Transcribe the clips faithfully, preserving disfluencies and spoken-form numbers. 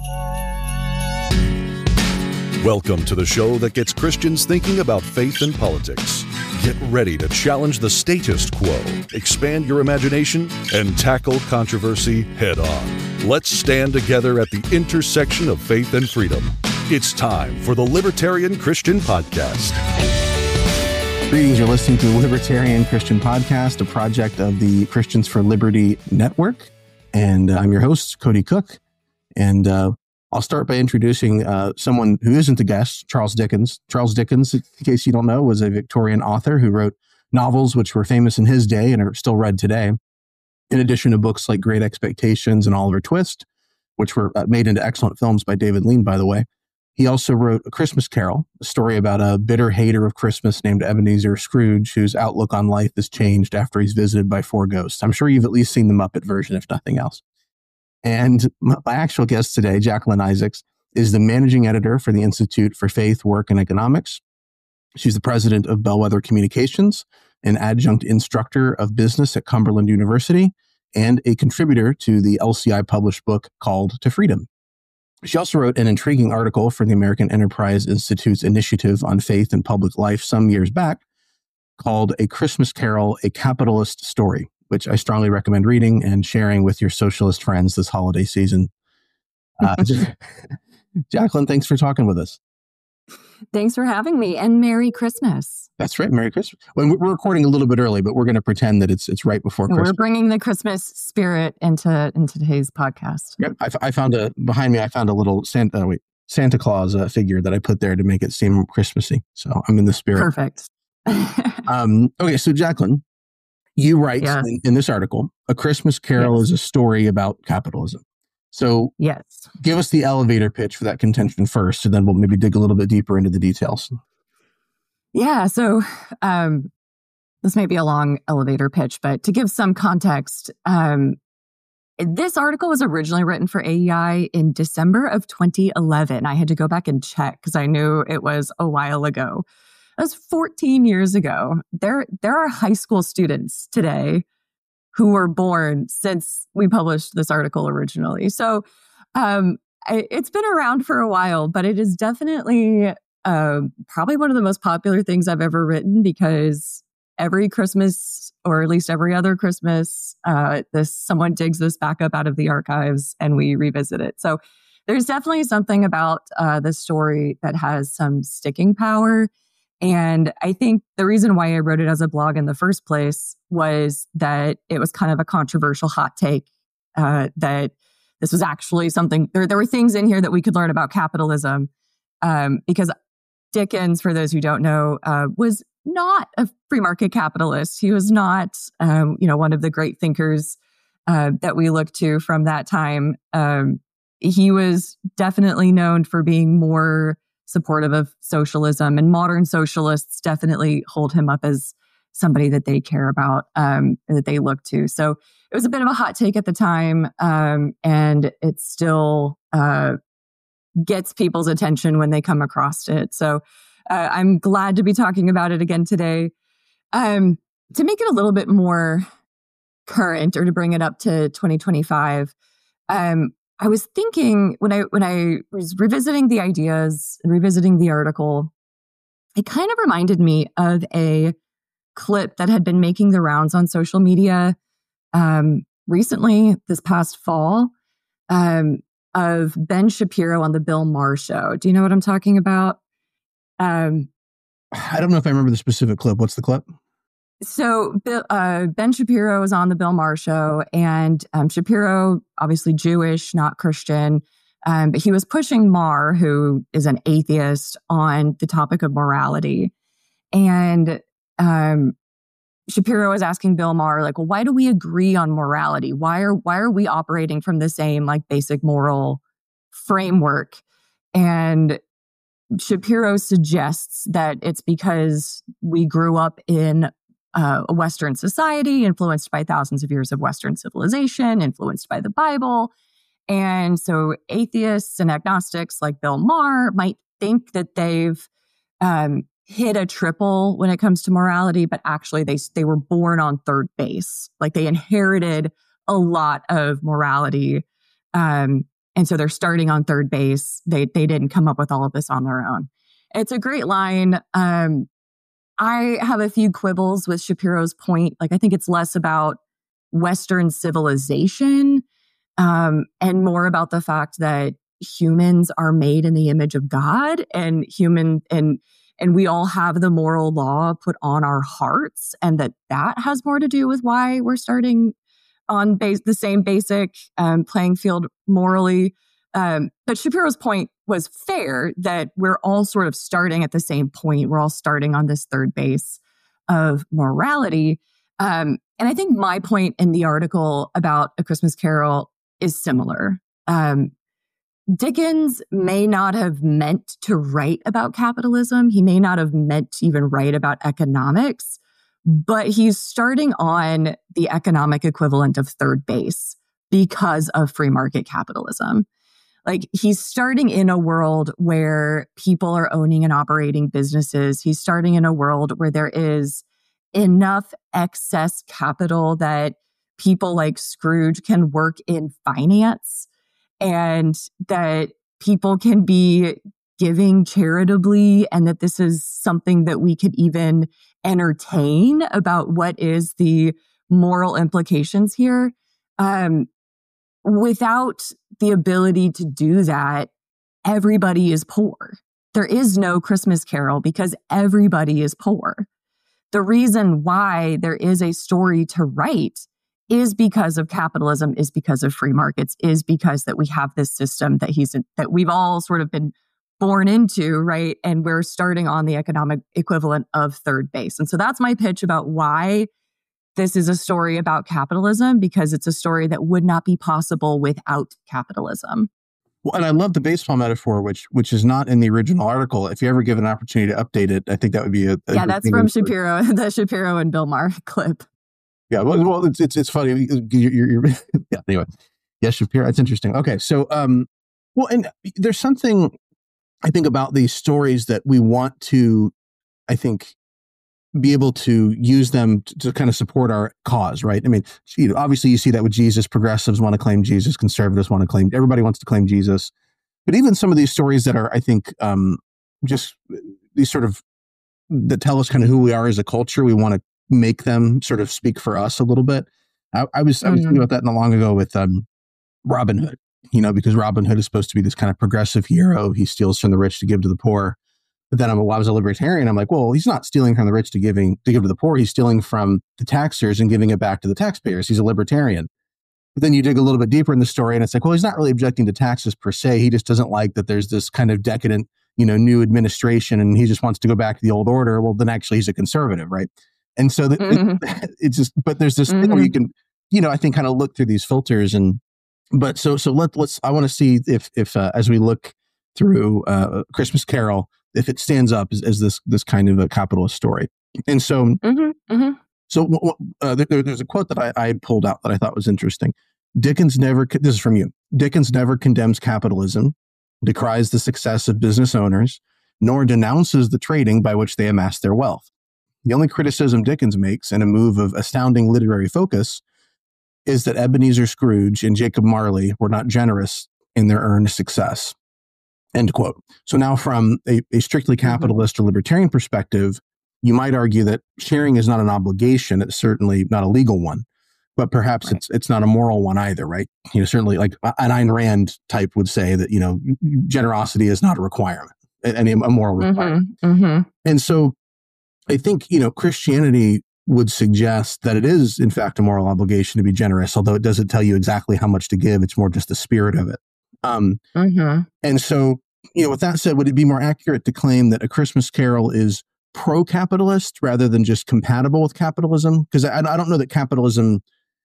Welcome to the show that gets Christians thinking about faith and politics. Get ready to challenge the status quo, expand your imagination, and tackle controversy head on. Let's stand together at the intersection of faith and freedom. It's time for the Libertarian Christian Podcast. Greetings, you're listening to the Libertarian Christian Podcast, a project of the Christians for Liberty Network. And uh, I'm your host, Cody Cook. And uh, I'll start by introducing uh, someone who isn't a guest, Charles Dickens. Charles Dickens, in case you don't know, was a Victorian author who wrote novels which were famous in his day and are still read today, in addition to books like Great Expectations and Oliver Twist, which were uh, made into excellent films by David Lean, by the way. He also wrote A Christmas Carol, a story about a bitter hater of Christmas named Ebenezer Scrooge, whose outlook on life is changed after he's visited by four ghosts. I'm sure you've at least seen the Muppet version, if nothing else. And my actual guest today, Jacqueline Isaacs, is the managing editor for the Institute for Faith, Work, and Economics. She's the president of Bellwether Communications, an adjunct instructor of business at Cumberland University, and a contributor to the L C I published book called To Freedom. She also wrote an intriguing article for the American Enterprise Institute's Initiative on Faith and Public Life some years back called A Christmas Carol, A Capitalist Story, which I strongly recommend reading and sharing with your socialist friends this holiday season. Uh, Jacqueline, thanks for talking with us. Thanks for having me, and Merry Christmas. That's right, Merry Christmas. Well, we're recording a little bit early, but we're going to pretend that it's it's right before Christmas. We're bringing the Christmas spirit into into today's podcast. Yep, I, I found a behind me. I found a little Santa, uh, wait, Santa Claus uh, figure that I put there to make it seem Christmassy. So I'm in the spirit. Perfect. um, okay, so Jacqueline, you write yes. in, in this article, A Christmas Carol yes. is a story about capitalism. So yes. give us the elevator pitch for that contention first, and then we'll maybe dig a little bit deeper into the details. Yeah, so um, this may be a long elevator pitch, but to give some context, um, this article was originally written for A E I in December of twenty eleven. I had to go back and check because I knew it was a while ago. That was fourteen years ago. There, there are high school students today who were born since we published this article originally. So um, I, it's been around for a while, but it is definitely uh, probably one of the most popular things I've ever written, because every Christmas, or at least every other Christmas, uh, this someone digs this back up out of the archives and we revisit it. So there's definitely something about uh, this story that has some sticking power. And I think the reason why I wrote it as a blog in the first place was that it was kind of a controversial hot take, uh, that this was actually something, there, there were things in here that we could learn about capitalism, um, because Dickens, for those who don't know, uh, was not a free market capitalist. He was not, um, you know, one of the great thinkers uh, that we look to from that time. Um, he was definitely known for being more supportive of socialism, and modern socialists definitely hold him up as somebody that they care about, um, that they look to. So it was a bit of a hot take at the time, um, and it still uh, gets people's attention when they come across it. So uh, I'm glad to be talking about it again today. Um, to make it a little bit more current, or to bring it up to twenty twenty-five, um, I was thinking when I when I was revisiting the ideas and revisiting the article, it kind of reminded me of a clip that had been making the rounds on social media um, recently, this past fall, um, of Ben Shapiro on the Bill Maher show. Do you know what I'm talking about? Um, I don't know if I remember the specific clip. What's the clip? So uh, Ben Shapiro was on the Bill Maher show, and um, Shapiro, obviously Jewish, not Christian, um, but he was pushing Maher, who is an atheist, on the topic of morality. And um, Shapiro was asking Bill Maher, like, well, why do we agree on morality? Why are why are we operating from the same like basic moral framework? And Shapiro suggests that it's because we grew up in uh, a Western society influenced by thousands of years of Western civilization, influenced by the Bible. And so atheists and agnostics like Bill Maher might think that they've um, hit a triple when it comes to morality, but actually they they were born on third base. Like they inherited a lot of morality um, And so they're starting on third base. They they didn't come up with all of this on their own. It's a great line. Um, I have a few quibbles with Shapiro's point. Like, I think it's less about Western civilization um, and more about the fact that humans are made in the image of God, and human and and we all have the moral law put on our hearts, and that that has more to do with why we're starting on base, the same basic um, playing field morally. Um, but Shapiro's point was fair, that we're all sort of starting at the same point. We're all starting on this third base of morality. Um, and I think my point in the article about A Christmas Carol is similar. Um, Dickens may not have meant to write about capitalism. He may not have meant to even write about economics, but he's starting on the economic equivalent of third base because of free market capitalism. Like, he's starting in a world where people are owning and operating businesses. He's starting in a world where there is enough excess capital that people like Scrooge can work in finance, and that people can be giving charitably, and that this is something that we could even entertain about what is the moral implications here. Um, without the ability to do that, everybody is poor. There is no Christmas Carol because everybody is poor. The reason why there is a story to write is because of capitalism, is because of free markets, is because that we have this system that he's that we've all sort of been born into, right? And we're starting on the economic equivalent of third base. And so that's my pitch about why this is a story about capitalism, because it's a story that would not be possible without capitalism. Well, and I love the baseball metaphor, which which is not in the original article. If you ever give an opportunity to update it, I think that would be a, a yeah. That's from Shapiro, the Shapiro and Bill Maher clip. Yeah, well, well it's it's it's funny. You're, you're, you're yeah. Anyway, yeah, Shapiro. It's interesting. Okay, so um, well, and there's something I think about these stories that we want to, I think, be able to use them to, to kind of support our cause, right? I mean, you know, obviously you see that with Jesus. Progressives want to claim Jesus. Conservatives want to claim, everybody wants to claim Jesus. But even some of these stories that are, I think, um, just these sort of, that tell us kind of who we are as a culture, we want to make them sort of speak for us a little bit. I, I was, mm-hmm. I was thinking about that not long ago with um, Robin Hood, you know, because Robin Hood is supposed to be this kind of progressive hero. He steals from the rich to give to the poor. But then I'm, well, I was a libertarian. I'm like, well, he's not stealing from the rich to giving to give to the poor. He's stealing from the taxers and giving it back to the taxpayers. He's a libertarian. But then you dig a little bit deeper in the story, and it's like, well, he's not really objecting to taxes per se. He just doesn't like that there's this kind of decadent, you know, new administration, and he just wants to go back to the old order. Well, then actually he's a conservative, right? And so the, mm-hmm. it, it's just, but there's this mm-hmm. thing where you can, you know, I think kind of look through these filters, and but so so let let's. I want to see if if uh, as we look through uh, Christmas Carol, if it stands up as, as this this kind of a capitalist story. And so, mm-hmm, mm-hmm. so uh, there, there's a quote that I, I pulled out that I thought was interesting. Dickens never, this is from you, Dickens never condemns capitalism, decries the success of business owners, nor denounces the trading by which they amass their wealth. The only criticism Dickens makes, in a move of astounding literary focus, is that Ebenezer Scrooge and Jacob Marley were not generous in their earned success. End quote. So now from a, a strictly capitalist mm-hmm. or libertarian perspective, you might argue that sharing is not an obligation. It's certainly not a legal one, but perhaps right. it's it's not a moral one either, right? You know, certainly like an Ayn Rand type would say that, you know, generosity is not a requirement, any a moral requirement. Mm-hmm. Mm-hmm. And so I think, you know, Christianity would suggest that it is, in fact, a moral obligation to be generous, although it doesn't tell you exactly how much to give. It's more just the spirit of it. Um, mm-hmm. And so, you know, with that said, would it be more accurate to claim that A Christmas Carol is pro-capitalist rather than just compatible with capitalism? Because I, I don't know that capitalism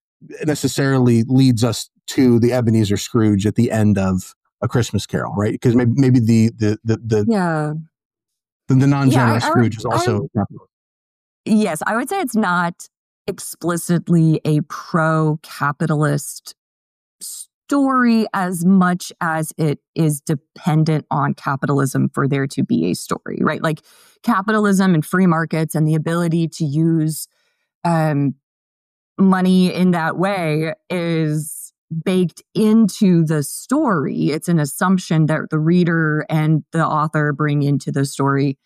necessarily leads us to the Ebenezer Scrooge at the end of A Christmas Carol, right? Because maybe maybe the the the, the yeah the, the non-generous yeah, I, Scrooge I, is also I, capitalist. Yes, I would say it's not explicitly a pro-capitalist story as much as it is dependent on capitalism for there to be a story, right? Like capitalism and free markets and the ability to use um, money in that way is baked into the story. It's an assumption that the reader and the author bring into the story.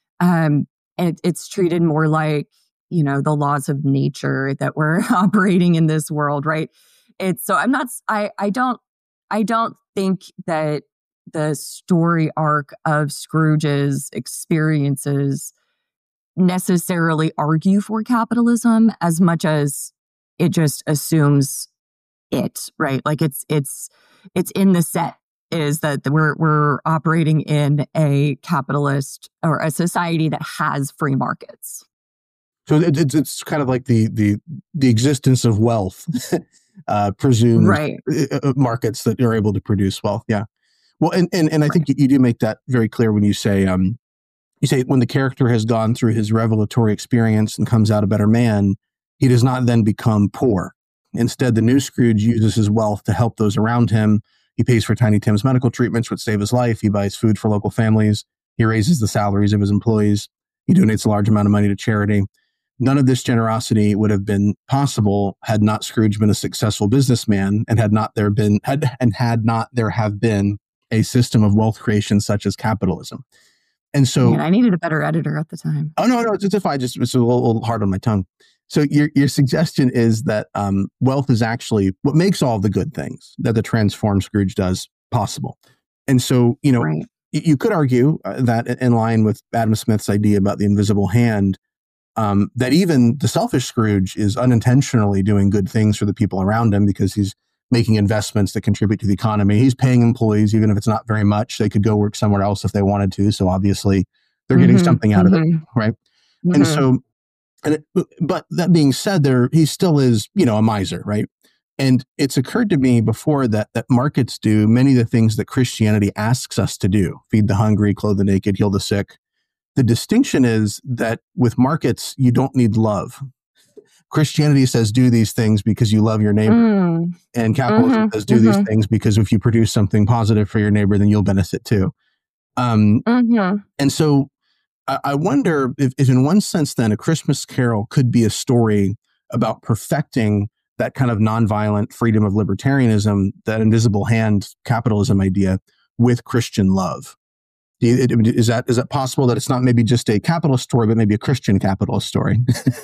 Um, it, it's treated more like, you know, the laws of nature that we're operating in this world, right? It's so I'm not, I, I don't, I don't think that the story arc of Scrooge's experiences necessarily argue for capitalism as much as it just assumes it, right? Like it's it's it's in the set is that we're we're operating in a capitalist or a society that has free markets. So it, it's it's kind of like the the the existence of wealth uh, presumes right. markets that are able to produce wealth. Yeah. Well, and and, and I think you do make that very clear when you say um you say when the character has gone through his revelatory experience and comes out a better man, he does not then become poor. Instead, the new Scrooge uses his wealth to help those around him. He pays for Tiny Tim's medical treatments, which save his life. He buys food for local families. He raises the salaries of his employees. He donates a large amount of money to charity. None of this generosity would have been possible had not Scrooge been a successful businessman and had not there been had and had not there have been a system of wealth creation such as capitalism. And so, Man, I needed a better editor at the time. Oh no, no, it's just I just it's a little, little hard on my tongue. So your your suggestion is that um, wealth is actually what makes all the good things that the transformed Scrooge does possible. And so, you know, right. y- you could argue uh, that in line with Adam Smith's idea about the invisible hand, um, that even the selfish Scrooge is unintentionally doing good things for the people around him because he's making investments that contribute to the economy. He's paying employees, even if it's not very much. They could go work somewhere else if they wanted to. So obviously they're mm-hmm, getting something out mm-hmm. of it, right? Mm-hmm. And so, and it, but that being said, there he still is, you know, a miser, right? And it's occurred to me before that that markets do many of the things that Christianity asks us to do: feed the hungry, clothe the naked, heal the sick. The distinction is that with markets, you don't need love. Christianity says do these things because you love your neighbor. Mm. And capitalism mm-hmm, says do mm-hmm. these things because if you produce something positive for your neighbor, then you'll benefit too. Um, mm-hmm. And so I, I wonder if, if in one sense then a Christmas Carol could be a story about perfecting that kind of nonviolent freedom of libertarianism, that invisible hand capitalism idea with Christian love. Do you, it, is that is that possible that it's not maybe just a capitalist story, but maybe a Christian capitalist story?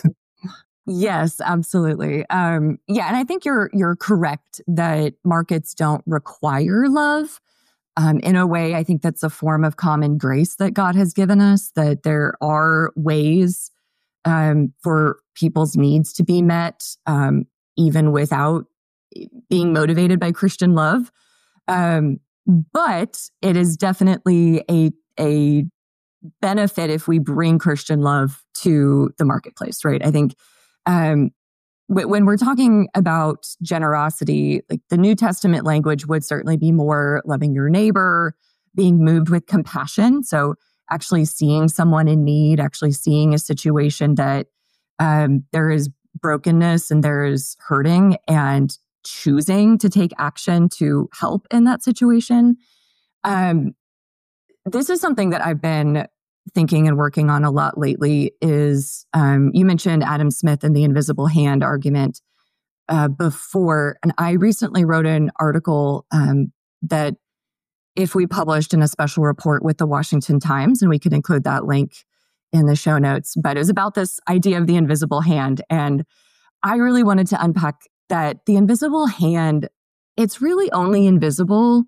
Yes, absolutely. Um, yeah, and I think you're you're correct that markets don't require love. Um, in a way, I think that's a form of common grace that God has given us, that there are ways um, for people's needs to be met, um, even without being motivated by Christian love. Um, but it is definitely a a benefit if we bring Christian love to the marketplace, right? I think um, w- when we're talking about generosity, like the New Testament language would certainly be more loving your neighbor, being moved with compassion. So actually seeing someone in need, actually seeing a situation that um, there is brokenness and there is hurting, and choosing to take action to help in that situation. Um, this is something that I've been thinking and working on a lot lately is, um, you mentioned Adam Smith and the invisible hand argument uh, before. And I recently wrote an article um, that if we published in a special report with the Washington Times, and we could include that link in the show notes, but it was about this idea of the invisible hand. And I really wanted to unpack that the invisible hand, it's really only invisible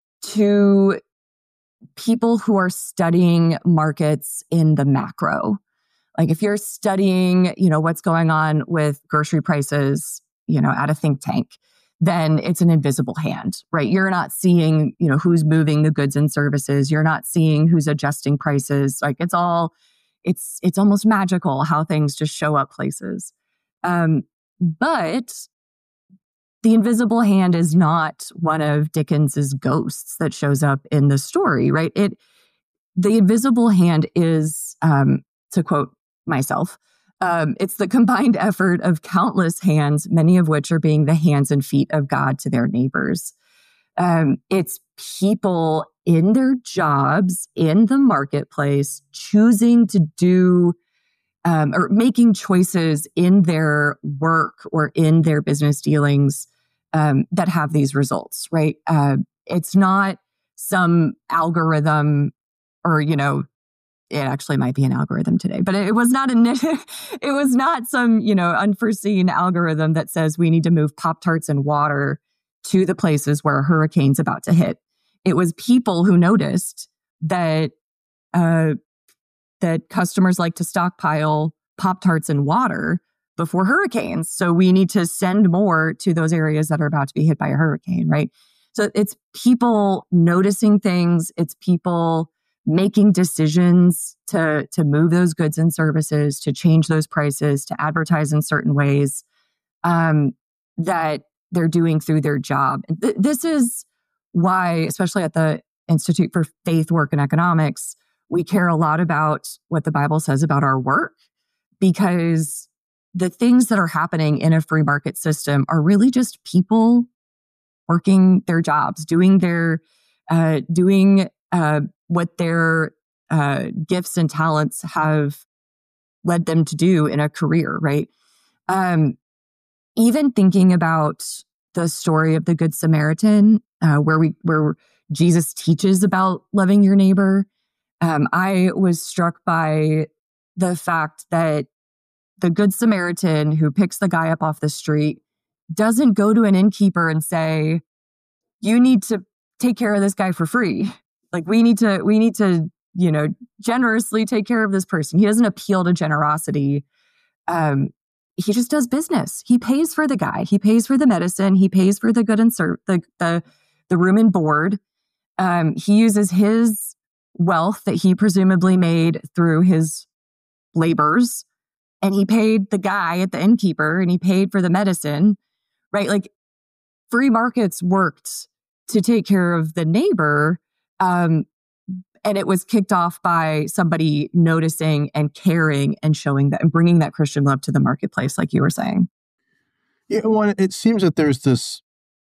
to people who are studying markets in the macro. Like if you're studying, you know, what's going on with grocery prices, you know, at a think tank, then it's an invisible hand, right? You're not seeing, you know, who's moving the goods and services. You're not seeing who's adjusting prices. Like it's all, it's, it's almost magical how things just show up places. Um, but the invisible hand is not one of Dickens's ghosts that shows up in the story, right? It, the invisible hand is, um, to quote myself, um, it's the combined effort of countless hands, many of which are being the hands and feet of God to their neighbors. Um, it's people in their jobs, in the marketplace, choosing to do um, or making choices in their work or in their business dealings um, that have these results, right? Uh, it's not some algorithm or, you know, it actually might be an algorithm today, but it was not a, it was not some, you know, unforeseen algorithm that says we need to move Pop-Tarts and water to the places where a hurricane's about to hit. It was people who noticed that, uh, that customers like to stockpile Pop-Tarts and water before hurricanes. So we need to send more to those areas that are about to be hit by a hurricane, right? So it's people noticing things. It's people making decisions to, to move those goods and services, to change those prices, to advertise in certain ways um, that they're doing through their job. Th- this is why, especially at the Institute for Faith, Work, and Economics, we care a lot about what the Bible says about our work, because the things that are happening in a free market system are really just people working their jobs, doing their, uh, doing uh, what their uh, gifts and talents have led them to do in a career, right? Um, even thinking about the story of the Good Samaritan, uh, where we where Jesus teaches about loving your neighbor, um, I was struck by the fact that the Good Samaritan who picks the guy up off the street doesn't go to an innkeeper and say, you need to take care of this guy for free. Like we need to, we need to, you know, generously take care of this person. He doesn't appeal to generosity. Um, he just does business. He pays for the guy. He pays for the medicine. He pays for the good and serve the, the, the room and board. Um, he uses his wealth that he presumably made through his labors, and he paid the guy at the innkeeper, and he paid for the medicine, right? Like free markets worked to take care of the neighbor. Um, and it was kicked off by somebody noticing and caring and showing that and bringing that Christian love to the marketplace, like you were saying. Yeah, well, it seems that there's this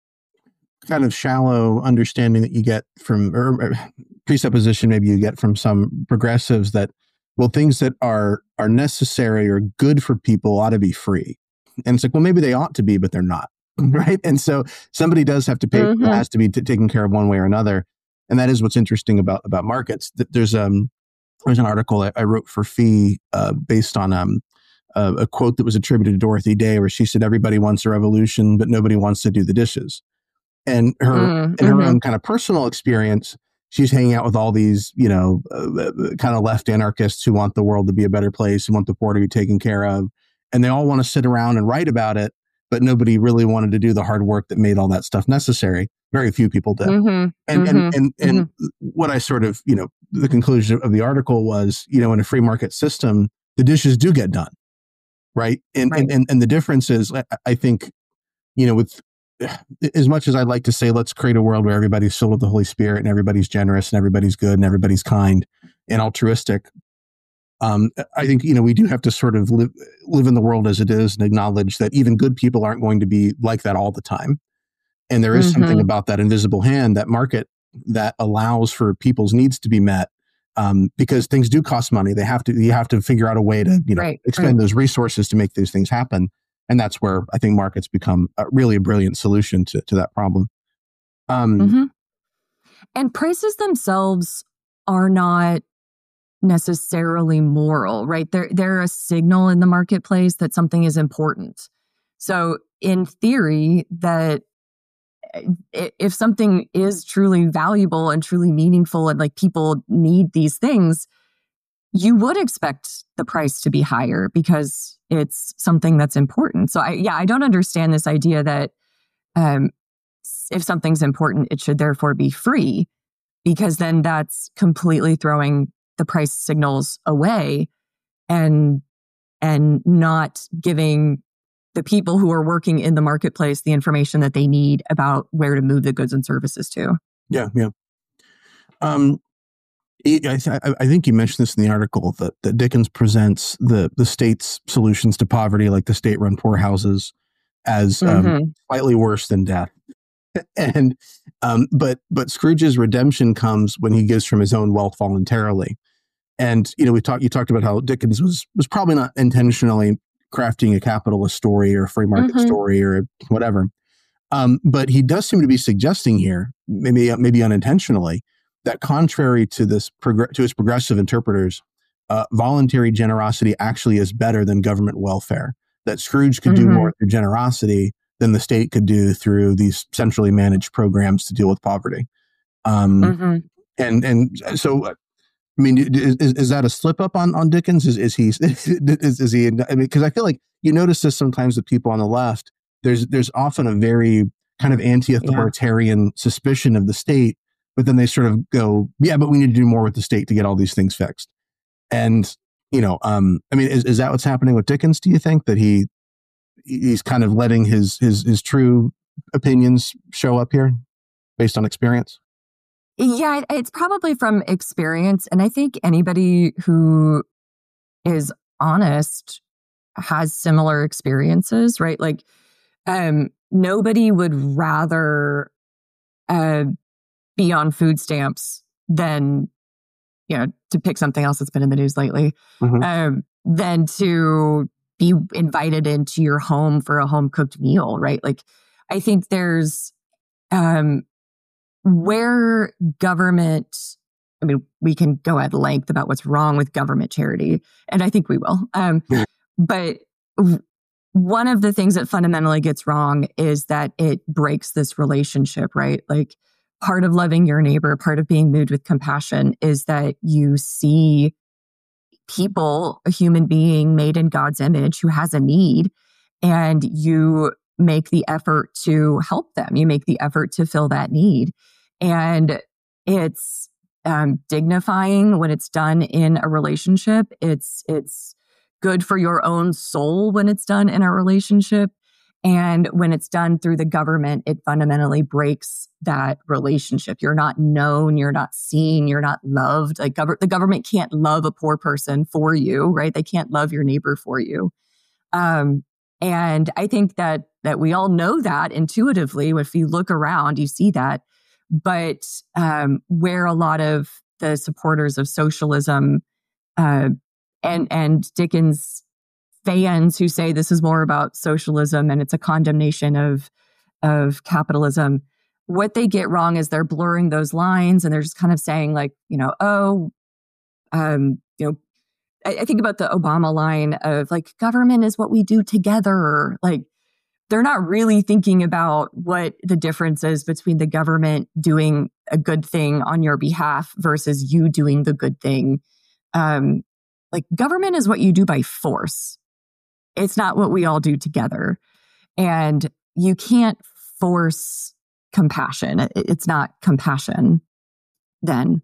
kind of shallow understanding that you get from, or, or presupposition maybe you get from some progressives that, well, things that are are necessary or good for people ought to be free. And it's like, well, maybe they ought to be, but they're not, right? And so somebody does have to pay, mm-hmm. has to be t- taken care of one way or another. And that is what's interesting about about markets. There's um there's an article I, I wrote for Fee uh, based on um a, a quote that was attributed to Dorothy Day, where she said, "Everybody wants a revolution, but nobody wants to do the dishes." And her mm, in her mm-hmm. own kind of personal experience, she's hanging out with all these, you know, uh, kind of left anarchists who want the world to be a better place and want the poor to be taken care of, and they all want to sit around and write about it, but nobody really wanted to do the hard work that made all that stuff necessary. Very few people did. Mm-hmm, and, mm-hmm, and and and mm-hmm. what I sort of, you know, the conclusion of the article was, you know, in a free market system, the dishes do get done, right? And right. And, and and the difference is, I think, you know, with as much as I'd like to say, let's create a world where everybody's filled with the Holy Spirit and everybody's generous and everybody's good and everybody's kind and altruistic. Um, I think, you know, we do have to sort of live live in the world as it is and acknowledge that even good people aren't going to be like that all the time. And there is mm-hmm. something about that invisible hand, that market, that allows for people's needs to be met, um, because things do cost money. They have to, you have to figure out a way to, you know, right, expend right. those resources to make these things happen. And that's where I think markets become a, really a brilliant solution to, to that problem. Um, mm-hmm. And prices themselves are not necessarily moral, right? They're, they're a signal in the marketplace that something is important. So in theory, that if something is truly valuable and truly meaningful and like people need these things, you would expect the price to be higher because it's something that's important. So I, yeah, I don't understand this idea that um, if something's important, it should therefore be free, because then that's completely throwing the price signals away and and not giving the people who are working in the marketplace the information that they need about where to move the goods and services to. Yeah, yeah. Um, I, th- I think you mentioned this in the article that, that Dickens presents the the state's solutions to poverty, like the state-run poorhouses, as mm-hmm. um, slightly worse than death. and um, but but Scrooge's redemption comes when he gives from his own wealth voluntarily. And you know, we talked. You talked about how Dickens was was probably not intentionally crafting a capitalist story or a free market mm-hmm. story or whatever. Um, but he does seem to be suggesting here, maybe maybe unintentionally, that contrary to this prog- to his progressive interpreters, uh, voluntary generosity actually is better than government welfare. That Scrooge could mm-hmm. do more through generosity than the state could do through these centrally managed programs to deal with poverty. Um, mm-hmm. And and so, I mean, is, is that a slip up on, on Dickens? Is is he is, is he? I mean, because I feel like you notice this sometimes with people on the left. There's there's often a very kind of anti-authoritarian yeah. suspicion of the state, but then they sort of go, yeah, but we need to do more with the state to get all these things fixed. And you know, um, I mean, is is that what's happening with Dickens? Do you think that he he's kind of letting his his his true opinions show up here based on experience? Yeah, it's probably from experience. And I think anybody who is honest has similar experiences, right? Like, um, nobody would rather uh, be on food stamps than, you know, to pick something else that's been in the news lately, mm-hmm. um, than to be invited into your home for a home cooked meal, right? Like, I think there's, um, where government, I mean, we can go at length about what's wrong with government charity, and I think we will. Um, yeah. But one of the things that fundamentally gets wrong is that it breaks this relationship, right? Like, part of loving your neighbor, part of being moved with compassion is that you see people, a human being made in God's image who has a need, and you make the effort to help them. You make the effort to fill that need. And it's um, dignifying when it's done in a relationship. It's it's good for your own soul when it's done in a relationship. And when it's done through the government, it fundamentally breaks that relationship. You're not known, you're not seen, you're not loved. Like gov- the government can't love a poor person for you, right? They can't love your neighbor for you. Um, and I think that that we all know that intuitively. If you look around, you see that. But um, where a lot of the supporters of socialism uh, and and Dickens fans who say this is more about socialism and it's a condemnation of of capitalism, what they get wrong is they're blurring those lines, and they're just kind of saying, like, you know, oh, um, you know, I, I think about the Obama line of like, government is what we do together. Like, they're not really thinking about what the difference is between the government doing a good thing on your behalf versus you doing the good thing. Um, like, government is what you do by force. It's not what we all do together. And you can't force compassion. It's not compassion then.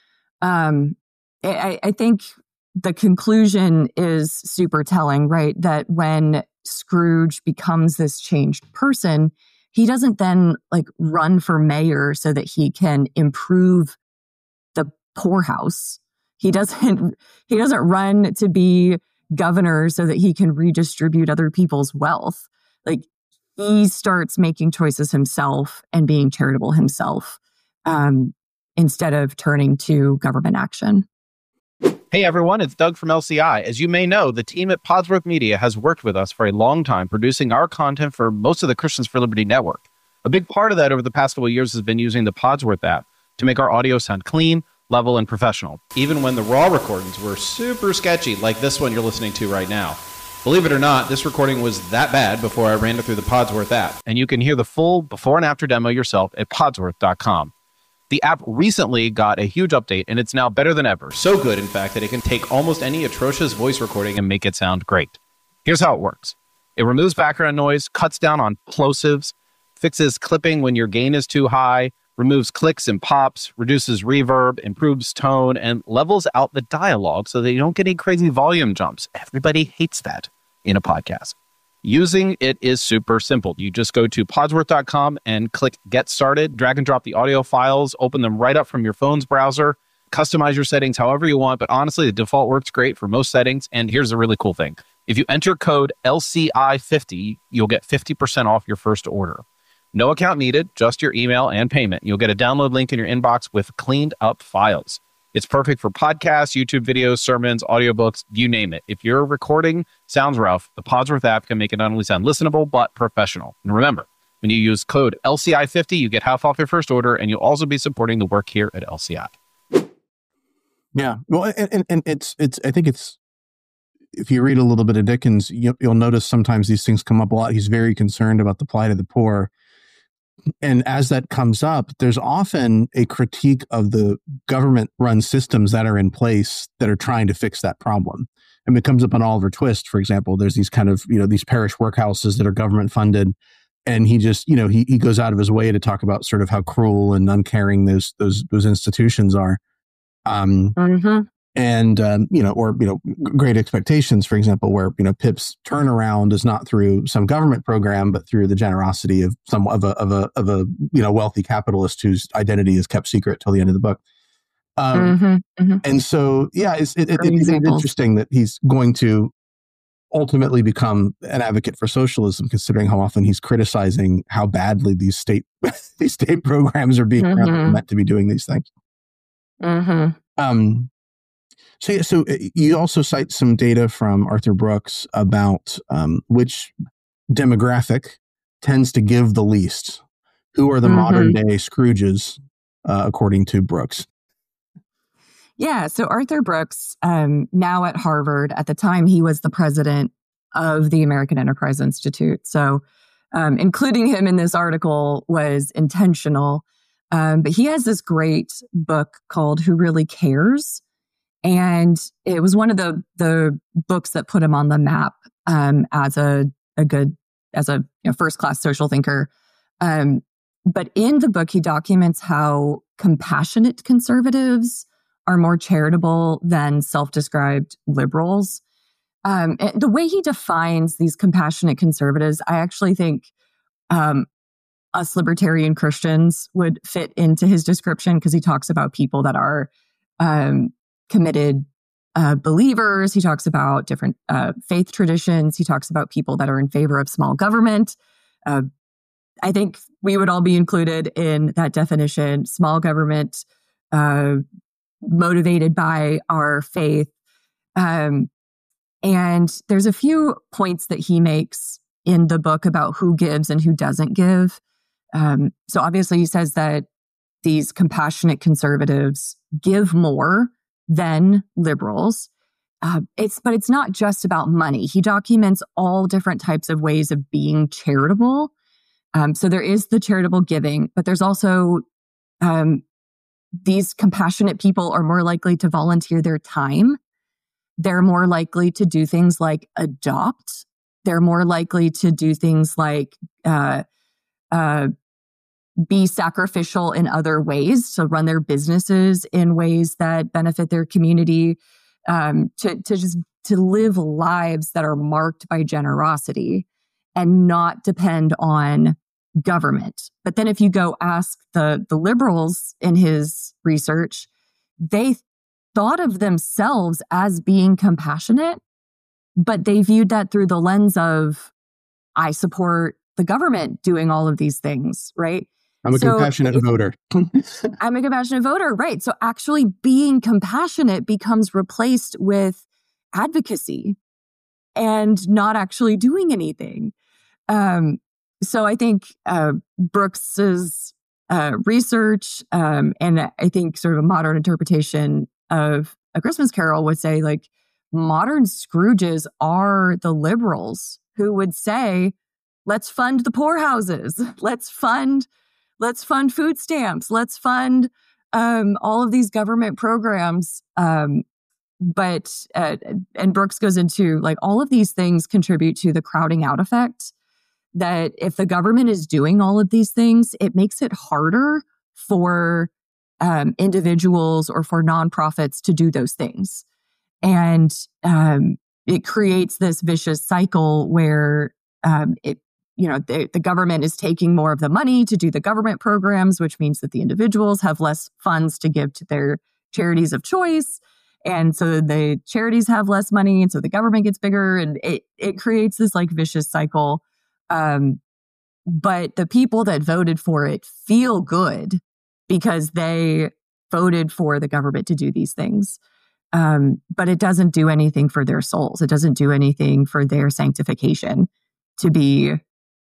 Um, I, I think the conclusion is super telling, right? That when Scrooge becomes this changed person, he doesn't then like run for mayor so that he can improve the poorhouse. He doesn't, he doesn't run to be governor so that he can redistribute other people's wealth. Like, he starts making choices himself and being charitable himself, um, instead of turning to government action. Hey everyone, it's Doug from L C I. As you may know, the team at Podsworth Media has worked with us for a long time, producing our content for most of the Christians for Liberty network. A big part of that over the past couple of years has been using the Podsworth app to make our audio sound clean, level, and professional, even when the raw recordings were super sketchy, like this one you're listening to right now. Believe it or not, this recording was that bad before I ran it through the Podsworth app. And you can hear the full before and after demo yourself at podsworth dot com. The app recently got a huge update, and it's now better than ever. So good, in fact, that it can take almost any atrocious voice recording and make it sound great. Here's how it works. It removes background noise, cuts down on plosives, fixes clipping when your gain is too high, removes clicks and pops, reduces reverb, improves tone, and levels out the dialogue so that you don't get any crazy volume jumps. Everybody hates that in a podcast. Using it is super simple. You just go to podsworth dot com and click Get Started, drag and drop the audio files, open them right up from your phone's browser, customize your settings however you want, but honestly, the default works great for most settings. And here's a really cool thing. If you enter code L C I fifty, you'll get fifty percent off your first order. No account needed, just your email and payment. You'll get a download link in your inbox with cleaned up files. It's perfect for podcasts, YouTube videos, sermons, audiobooks, you name it. If your recording sounds rough, the Podsworth app can make it not only sound listenable, but professional. And remember, When you use code L C I fifty, you get half off your first order, and you'll also be supporting the work here at L C I. Yeah. Well, and, and, and it's, it's, I think it's, if you read a little bit of Dickens, you, you'll notice sometimes these things come up a lot. He's very concerned about the plight of the poor. And as that comes up, there's often a critique of the government-run systems that are in place that are trying to fix that problem. And it comes up on Oliver Twist, for example. There's these kind of, you know, these parish workhouses that are government-funded. And he just, you know, he he goes out of his way to talk about sort of how cruel and uncaring those those those institutions are. Um, mm-hmm. And, um, you know, or, you know, Great Expectations, for example, where, you know, Pip's turnaround is not through some government program, but through the generosity of some of a, of a, of a, you know, wealthy capitalist whose identity is kept secret till the end of the book. Um, mm-hmm. Mm-hmm. And so, yeah, it's, it, it, it's interesting that he's going to ultimately become an advocate for socialism, considering how often he's criticizing how badly these state, these state programs are being mm-hmm. meant to be doing these things. Mm-hmm. Um, So, yeah, so you also cite some data from Arthur Brooks about um, which demographic tends to give the least. Who are the mm-hmm. modern day Scrooges, uh, according to Brooks? Yeah, so Arthur Brooks, um, now at Harvard, at the time he was the president of the American Enterprise Institute. So um, including him in this article was intentional. Um, but he has this great book called Who Really Cares? And it was one of the the books that put him on the map um, as a a good as a you know, first class social thinker. Um, but in the book, he documents how compassionate conservatives are more charitable than self-described liberals. Um, and the way he defines these compassionate conservatives, I actually think um, us libertarian Christians would fit into his description, because he talks about people that are um, committed uh, believers. He talks about different uh, faith traditions. He talks about people that are in favor of small government. Uh, I think we would all be included in that definition. Small government, uh, motivated by our faith. Um, and there's a few points that he makes in the book about who gives and who doesn't give. Um, so obviously he says that these compassionate conservatives give more than liberals. Uh, it's but it's not just about money. He documents all different types of ways of being charitable. Um, so there is the charitable giving, but there's also um, these compassionate people are more likely to volunteer their time. They're more likely to do things like adopt. They're more likely to do things like uh, uh, be sacrificial in other ways, to run their businesses in ways that benefit their community, um, to, to just to live lives that are marked by generosity and not depend on government. But then if you go ask the, the liberals in his research, they thought of themselves as being compassionate, but they viewed that through the lens of, I support the government doing all of these things, right? I'm a so compassionate voter. I'm a compassionate voter, right? So actually being compassionate becomes replaced with advocacy and not actually doing anything. Um, so I think uh, Brooks's uh, research um, and I think sort of a modern interpretation of A Christmas Carol would say, like, modern Scrooges are the liberals who would say, let's fund the poorhouses, let's fund Let's fund food stamps. Let's fund um, all of these government programs. Um, but, uh, and Brooks goes into, like, all of these things contribute to the crowding out effect, that if the government is doing all of these things, it makes it harder for um, individuals or for nonprofits to do those things. And um, it creates this vicious cycle where um, it you know, the, the government is taking more of the money to do the government programs, which means that the individuals have less funds to give to their charities of choice. And so the charities have less money. And so the government gets bigger, and it, it creates this like vicious cycle. Um, but the people that voted for it feel good because they voted for the government to do these things. Um, but it doesn't do anything for their souls. It doesn't do anything for their sanctification to be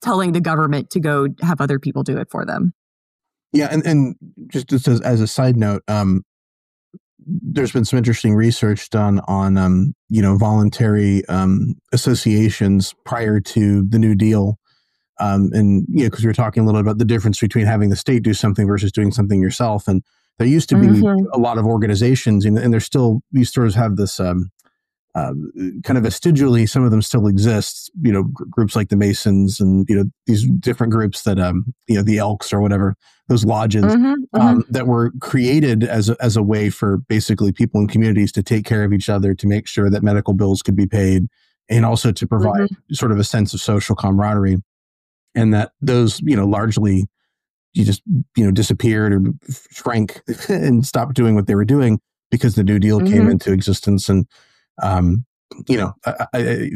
telling the government to go have other people do it for them. Yeah, and, and just, just as, as a side note, um, there's been some interesting research done on, um, you know, voluntary um, associations prior to the New Deal. Um, and, you know, because we were talking a little about the difference between having the state do something versus doing something yourself. And there used to be mm-hmm. a lot of organizations, and, and there's still, these stores have this um, uh, kind of vestigially, some of them still exist, you know, gr- groups like the Masons and, you know, these different groups that, um, you know, the Elks or whatever, those lodges mm-hmm, mm-hmm. Um, that were created as a, as a way for basically people in communities to take care of each other, to make sure that medical bills could be paid, and also to provide mm-hmm. sort of a sense of social camaraderie. And that those, you know, largely you just, you know, disappeared or shrank and stopped doing what they were doing because the New Deal mm-hmm. came into existence. And, um, you know, I, I,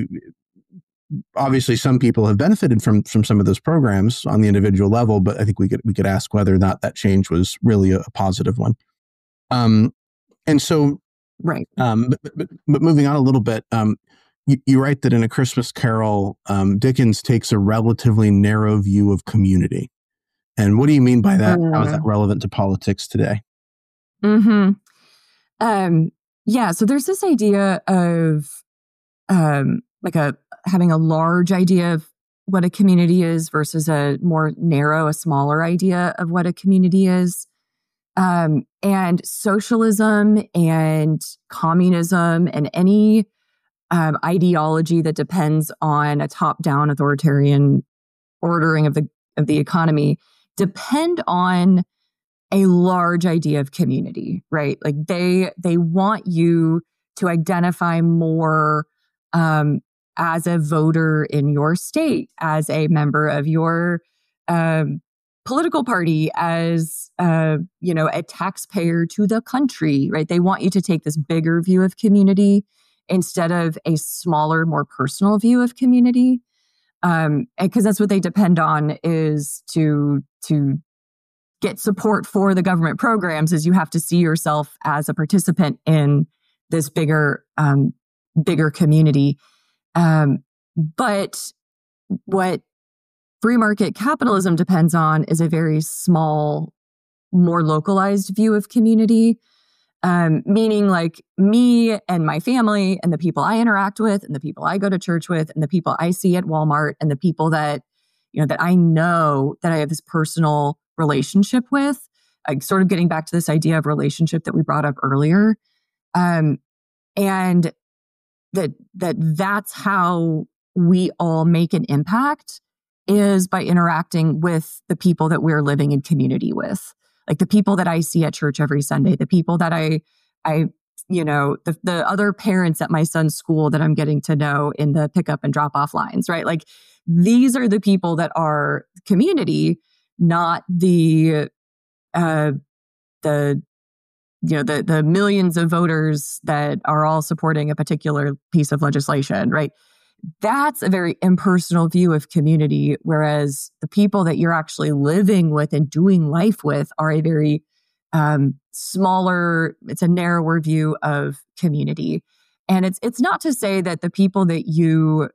obviously some people have benefited from from some of those programs on the individual level, but I think we could we could ask whether or not that change was really a, a positive one. Um, and so, right. Um, but, but, but moving on a little bit, um, you, you write that in A Christmas Carol, um, Dickens takes a relatively narrow view of community. And what do you mean by that? Mm. How is that relevant to politics today? Hmm. Um, yeah. So there's this idea of um, like a having a large idea of what a community is versus a more narrow, a smaller idea of what a community is. Um, and socialism and communism and any um, ideology that depends on a top-down authoritarian ordering of the of the economy depend on a large idea of community, right? Like they they want you to identify more um, as a voter in your state, as a member of your um, political party, as uh, you know, a taxpayer to the country, right? They want you to take this bigger view of community instead of a smaller, more personal view of community, um, because that's what they depend on is to to get support for the government programs. Is you have to see yourself as a participant in this bigger um, bigger community. Um, but what free market capitalism depends on is a very small, more localized view of community, um, meaning like me and my family and the people I interact with and the people I go to church with and the people I see at Walmart and the people that, you know, that I know that I have this personal relationship with, like sort of getting back to this idea of relationship that we brought up earlier. Um, and that, that that's how we all make an impact is by interacting with the people that we're living in community with, like the people that I see at church every Sunday, the people that I, I, you know, the, the other parents at my son's school that I'm getting to know in the pickup and drop off lines, right? Like these are the people that are community, not the, uh, the, you know, the, the millions of voters that are all supporting a particular piece of legislation, right? That's a very impersonal view of community, whereas the people that you're actually living with and doing life with are a very um, smaller, it's a narrower view of community. And it's it's not to say that the people that you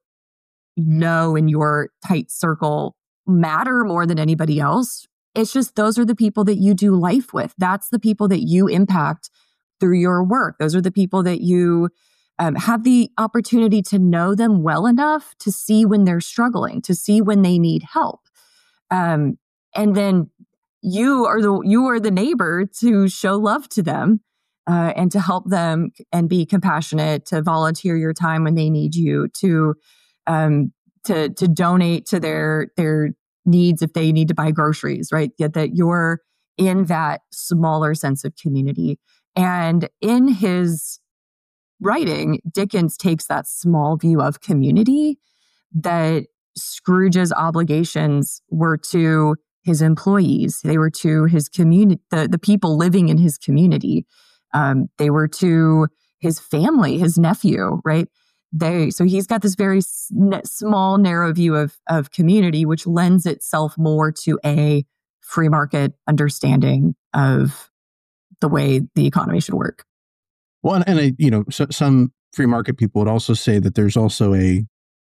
know in your tight circle matter more than anybody else. It's just those are the people that you do life with. That's the people that you impact through your work. Those are the people that you Um, have the opportunity to know them well enough to see when they're struggling, to see when they need help. Um, and then you are the you are the neighbor to show love to them uh, and to help them and be compassionate, to volunteer your time when they need you, to um, to to donate to their their needs if they need to buy groceries, right? That, that you're in that smaller sense of community. And in his writing, Dickens takes that small view of community that Scrooge's obligations were to his employees. They were to his community, the, the people living in his community. Um, they were to his family, his nephew, right? They, so he's got this very s- small, narrow view of, of community, which lends itself more to a free market understanding of the way the economy should work. Well, and, and I, you know, so, some free market people would also say that there's also a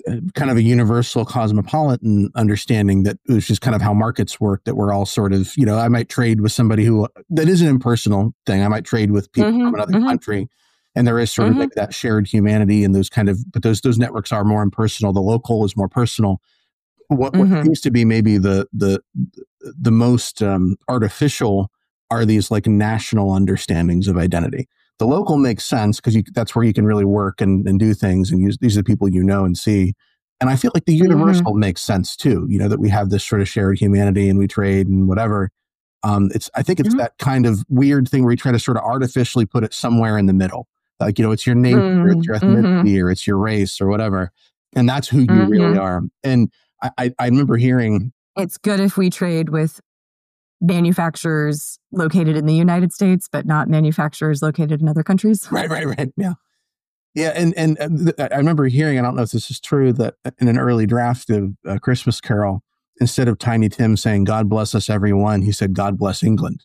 kind of a universal cosmopolitan understanding that it's just kind of how markets work, that we're all sort of, you know, I might trade with somebody who, that is an impersonal thing. I might trade with people Mm-hmm, from another mm-hmm, country. And there is sort mm-hmm. of like that shared humanity and those kind of, but those those networks are more impersonal. The local is more personal. What, what Mm-hmm. seems to be maybe the the the most um, artificial are these like national understandings of identity. The local makes sense because that's where you can really work and, and do things, and use, these are the people you know and see. And I feel like the universal Mm-hmm. makes sense too. You know, that we have this sort of shared humanity and we trade and whatever. Um, it's I think it's Mm-hmm. that kind of weird thing where you try to sort of artificially put it somewhere in the middle. Like, you know, it's your nature, it's your Mm-hmm. ethnicity, or it's your race or whatever. And that's who you Mm-hmm. really are. And I, I, I remember hearing... It's good if we trade with manufacturers located in the United States, but not manufacturers located in other countries. Right, right, right. Yeah. Yeah. And, and uh, I remember hearing, I don't know if this is true, that in an early draft of uh, Christmas Carol, instead of Tiny Tim saying, "God bless us, everyone," he said, "God bless England."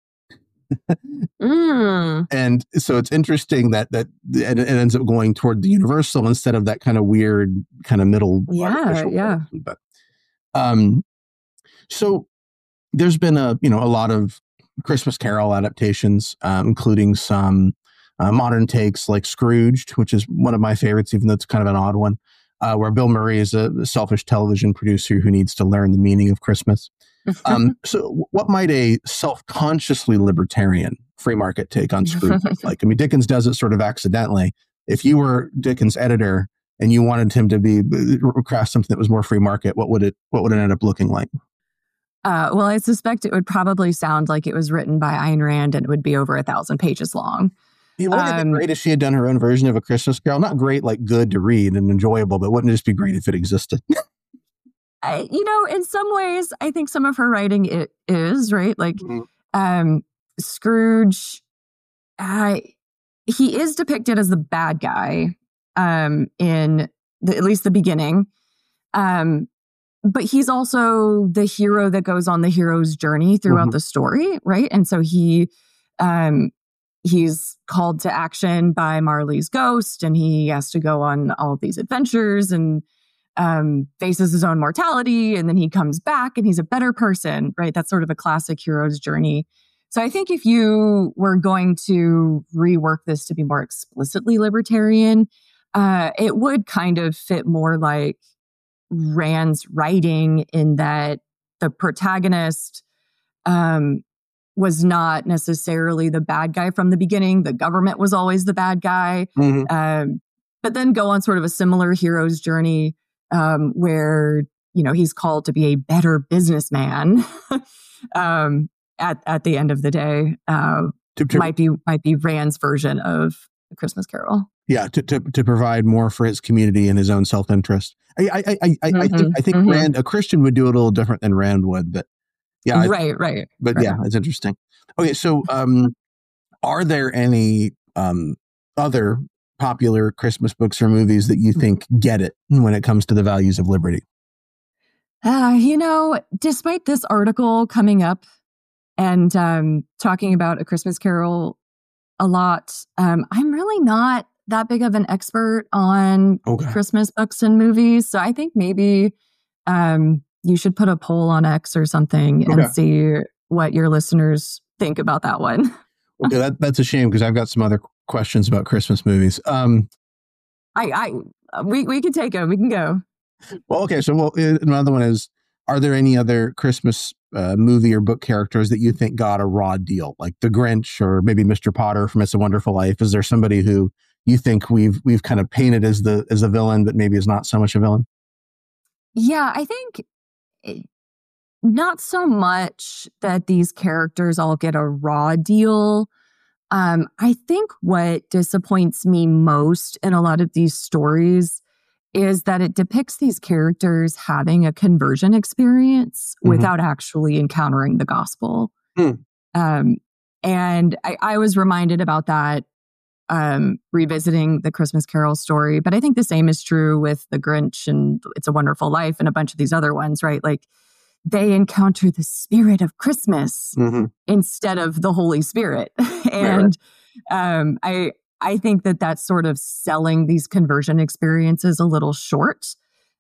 mm. And so it's interesting that that it, it ends up going toward the universal instead of that kind of weird kind of middle. Yeah, yeah. Person. But um, so there's been a you know a lot of Christmas Carol adaptations, um, including some uh, modern takes like Scrooged, which is one of my favorites, even though it's kind of an odd one, uh, where Bill Murray is a selfish television producer who needs to learn the meaning of Christmas. Um, so what might a self-consciously libertarian free market take on Scrooge look like? I mean, Dickens does it sort of accidentally. If you were Dickens' editor and you wanted him to be craft something that was more free market, what would it what would it end up looking like? Uh, well, I suspect it would probably sound like it was written by Ayn Rand and it would be over a thousand pages long. It wouldn't it Um, be great if she had done her own version of A Christmas Carol? Not great, like good to read and enjoyable, but wouldn't it just be great if it existed? I, you know, in some ways, I think some of her writing it is right. Like Mhm. um, Scrooge, uh, he is depicted as the bad guy um, in the, at least the beginning, um, but he's also the hero that goes on the hero's journey throughout Mhm. the story, right? And so he um, he's called to action by Marley's ghost, and he has to go on all of these adventures and um, faces his own mortality, and then he comes back and he's a better person, right? That's sort of a classic hero's journey. So I think if you were going to rework this to be more explicitly libertarian, uh, it would kind of fit more like Rand's writing in that the protagonist um, was not necessarily the bad guy from the beginning. The government was always the bad guy. Mhm. Um, but then go on sort of a similar hero's journey um, where, you know, he's called to be a better businessman um, at, at the end of the day. Uh, To, to, might be might be Rand's version of A Christmas Carol. yeah, to, to to provide more for his community and his own self-interest. I I I, I, I Mhm, think I think mhm. Rand, a Christian would do it a little different than Rand would, but yeah, I, right, right. but right. yeah, it's interesting. Okay, so um, are there any um, other popular Christmas books or movies that you think get it when it comes to the values of liberty? Uh, you know, despite this article coming up and um, talking about A Christmas Carol a lot, um, I'm really not that big of an expert on Okay. Christmas books and movies. So I think maybe um, you should put a poll on X or something Okay. and see what your listeners think about that one. Okay, that, that's a shame because I've got some other questions about Christmas movies. Um, I, I, we, we can take them. We can go. well, okay, so well, uh, another one is: are there any other Christmas uh, movie or book characters that you think got a raw deal, like the Grinch or maybe Mister Potter from It's a Wonderful Life? Is there somebody who you think we've we've kind of painted as the as a villain, but maybe is not so much a villain? Yeah, I think it, not so much that these characters all get a raw deal. Um, I think what disappoints me most in a lot of these stories is that it depicts these characters having a conversion experience Mhm. without actually encountering the gospel. Hmm. Um, and I, I was reminded about that um, revisiting the Christmas Carol story. But I think the same is true with The Grinch and It's a Wonderful Life and a bunch of these other ones, right? Like they encounter the spirit of Christmas Mm-hmm. instead of the Holy Spirit. and um, I I think that that's sort of selling these conversion experiences a little short.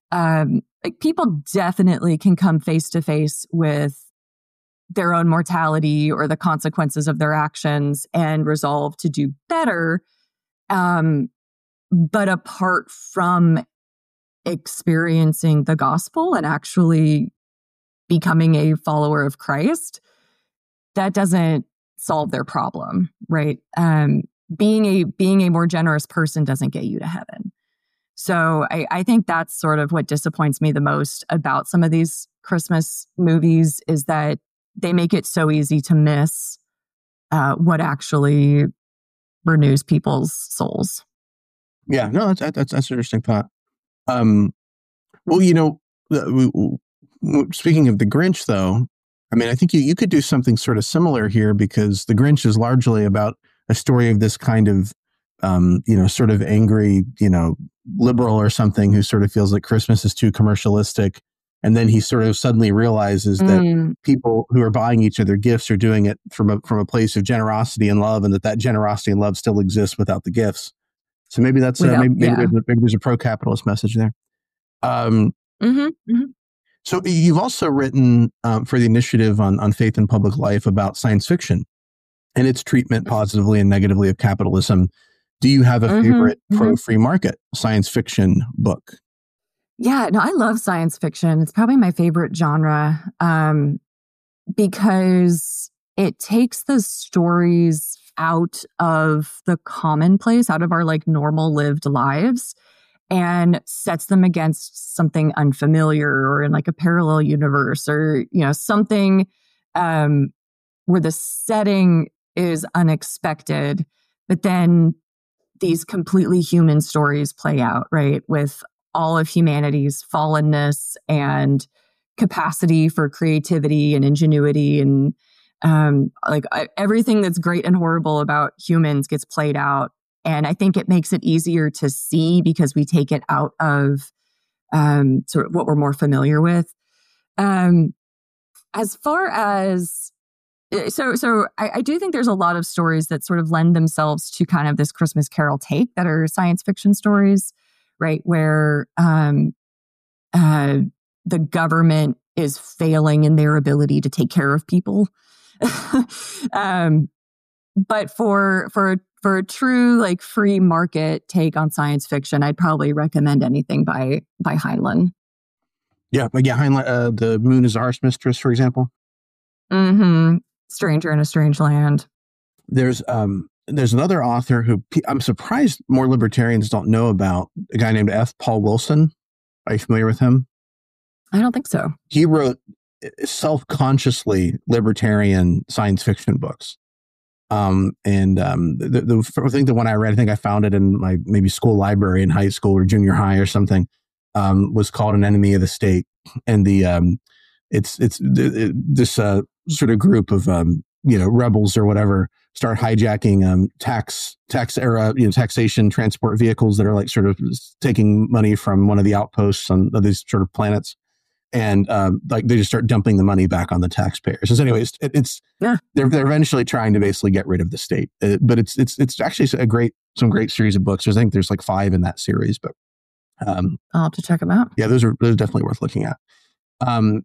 um, like people definitely can come face to face with their own mortality or the consequences of their actions and resolve to do better. Um, but apart from experiencing the gospel and actually becoming a follower of Christ, that doesn't solve their problem, right? Um, being a being a more generous person doesn't get you to heaven. So I, I think that's sort of what disappoints me the most about some of these Christmas movies is that they make it so easy to miss uh, what actually renews people's souls. Yeah, no, that's that's, that's an interesting thought. Um, well, you know, we, we, speaking of the Grinch, though, I mean, I think you, you could do something sort of similar here because the Grinch is largely about a story of this kind of, um, you know, sort of angry, you know, liberal or something who sort of feels like Christmas is too commercialistic. And then he sort of suddenly realizes that Mm. people who are buying each other gifts are doing it from a from a place of generosity and love, and that that generosity and love still exists without the gifts. So maybe that's Without- uh, maybe, maybe, yeah. there's a, maybe there's a pro-capitalist message there. Um, Mm-hmm, mm-hmm. so you've also written um, for the initiative on on faith and public life about science fiction and its treatment positively and negatively of capitalism. Do you have a Mhm, favorite mhm. pro-free market science fiction book? Yeah, no, I love science fiction. It's probably my favorite genre um, because it takes the stories out of the commonplace, out of our like normal lived lives, and sets them against something unfamiliar or in like a parallel universe or, you know, something um, where the setting is unexpected, but then these completely human stories play out, right? With all of humanity's fallenness and capacity for creativity and ingenuity and um, like I, everything that's great and horrible about humans gets played out. And I think it makes it easier to see because we take it out of um, sort of what we're more familiar with. Um, as far as So, so I, I do think there's a lot of stories that sort of lend themselves to kind of this Christmas Carol take that are science fiction stories, right? Where um, uh, the government is failing in their ability to take care of people. um, but for for for a true like free market take on science fiction, I'd probably recommend anything by by Heinlein. Yeah, but yeah, Heinlein, uh, The Moon is Our Mistress, for example. Mm-hmm. Stranger in a Strange Land. There's um there's another author who I'm surprised more libertarians don't know about, a guy named F. Paul Wilson. Are you familiar with him? I don't think so. He wrote self-consciously libertarian science fiction books. Um, and um, the, the I think the one I read, I think I found it in my maybe school library in high school or junior high or something, um, was called An Enemy of the State. And the um, it's it's it, this uh, sort of group of um, you know rebels or whatever start hijacking um, tax tax era you know taxation transport vehicles that are like sort of taking money from one of the outposts on these sort of planets. And um, like they just start dumping the money back on the taxpayers. So, anyways, it, it's Yeah. they're they're eventually trying to basically get rid of the state. Uh, but it's it's it's actually a great some great series of books. I think there's like five in that series. But um, I'll have to check them out. yeah, those are those are definitely worth looking at. Um,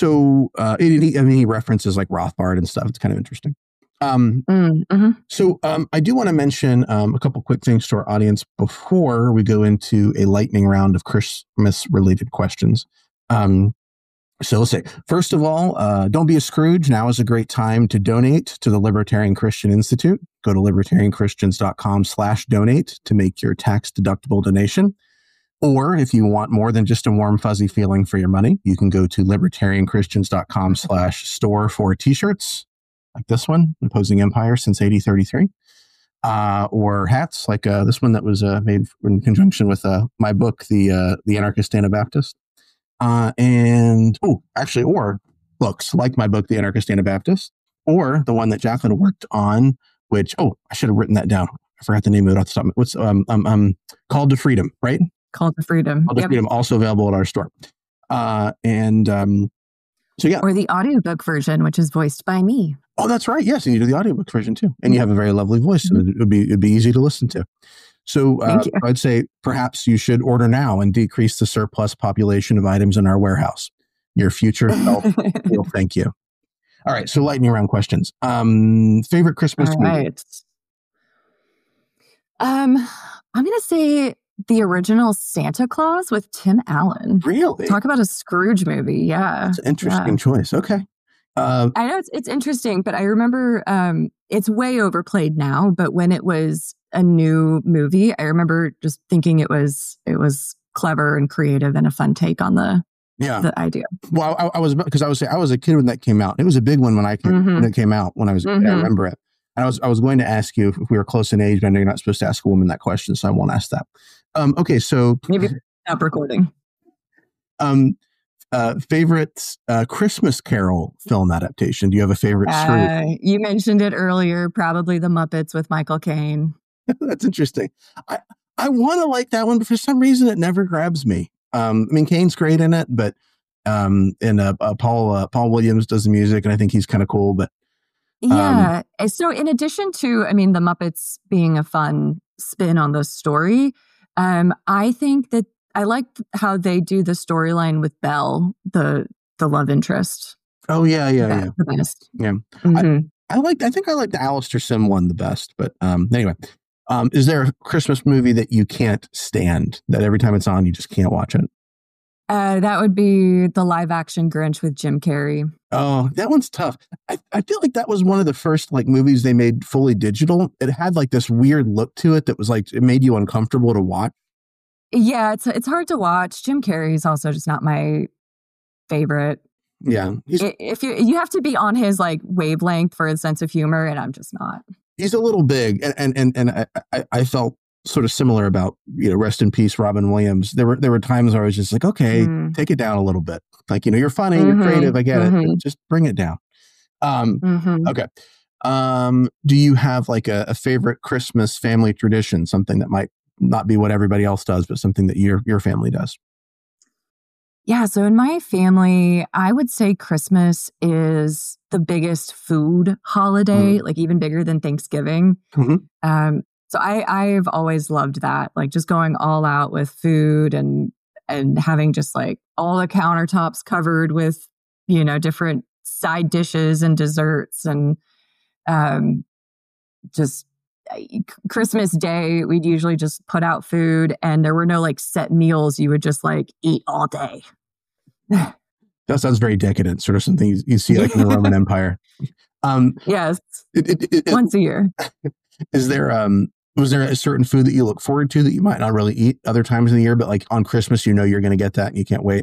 so uh, it, it, I mean, he references like Rothbard and stuff. It's kind of interesting. Um, Mm, mhm. so um, I do want to mention um, a couple quick things to our audience before we go into a lightning round of Christmas related questions. Um, so let's say, first of all, uh, don't be a Scrooge. Now is a great time to donate to the Libertarian Christian Institute. Go to libertarianchristians.com slash donate to make your tax deductible donation. Or if you want more than just a warm, fuzzy feeling for your money, you can go to libertarianchristians.com slash store for t-shirts like this one, Opposing Empire since eighty thirty-three. Uh, or hats like uh, this one that was uh, made in conjunction with uh, my book, The uh, the Anarchist Anabaptist. Uh, and, oh, actually, or books like my book, The Anarchist Anabaptist, or the one that Jacqueline worked on, which, oh, I should have written that down. I forgot the name of it off the top. What's um, um, um Called to Freedom, right? Call to Freedom. Called to Yep. Freedom, also available at our store. Uh, and um, so, yeah. Or the audiobook version, which is voiced by me. Oh, that's right. Yes, and you do the audiobook version too. And you have a very lovely voice, so it would be, it'd be easy to listen to. So uh, I'd say perhaps you should order now and decrease the surplus population of items in our warehouse. Your future self will thank you. All right. So lightning round questions. Um, favorite Christmas All movie? right. Um, I'm going to say the original Santa Claus with Tim Allen. Really? Talk about a Scrooge movie. Yeah. That's an interesting yeah. choice. Okay. Uh, I know it's, it's interesting, but I remember um, it's way overplayed now. But when it was a new movie, I remember just thinking it was it was clever and creative and a fun take on the yeah the idea. Well, I, I was because I was I was a kid when that came out. It was a big one when I came, mm-hmm. when it came out when I was mm-hmm. I remember it. And I was I was going to ask you if we were close in age, but I know you're not supposed to ask a woman that question, so I won't ask that. Um, okay, so maybe stop recording. Um, uh, favorite uh, Christmas Carol film adaptation? Do you have a favorite? Uh, you mentioned it earlier, probably The Muppets with Michael Caine. That's interesting. I I want to like that one, but for some reason it never grabs me. Um, I mean, Caine's great in it, but um, and uh, uh, Paul uh, Paul Williams does the music, and I think he's kind of cool. But yeah, um, so in addition to, I mean, the Muppets being a fun spin on the story, um, I think that I like how they do the storyline with Belle, the the love interest. Oh yeah, yeah, That's yeah. The best. Yeah. Mm-hmm. I, I like. I think I like the Alistair Sim one the best. But um, anyway, um, is there a Christmas movie that you can't stand? That every time it's on, you just can't watch it? Uh, that would be the live action Grinch with Jim Carrey. Oh, that one's tough. I, I feel like that was one of the first like movies they made fully digital. It had like this weird look to it that was like it made you uncomfortable to watch. Yeah, it's it's hard to watch. Jim Carrey is also just not my favorite. Yeah, he's, if you you have to be on his like wavelength for his sense of humor, and I'm just not. He's a little big, and and and, and I, I felt sort of similar about, you know, rest in peace, Robin Williams. There were there were times where I was just like, okay, mm. take it down a little bit. Like, you know, you're funny, mm-hmm. you're creative, I get mm-hmm. it. Just bring it down. Um, mm-hmm. Okay. Um, do you have like a, a favorite Christmas family tradition? Something that might not be what everybody else does, but something that your your family does? Yeah. So in my family, I would say Christmas is the biggest food holiday, mm-hmm. like even bigger than Thanksgiving. Mm-hmm. Um, so I, I've always loved that, like just going all out with food and and having just like all the countertops covered with, you know, different side dishes and desserts and um, just Christmas Day, we'd usually just put out food and there were no like set meals. You would just like eat all day. That sounds very decadent, sort of something you, you see like in the Roman Empire. Um, yes. It, it, it, Once a year. Is there, um, was there a certain food that you look forward to that you might not really eat other times of the year, but like on Christmas, you know, you're going to get that and you can't wait?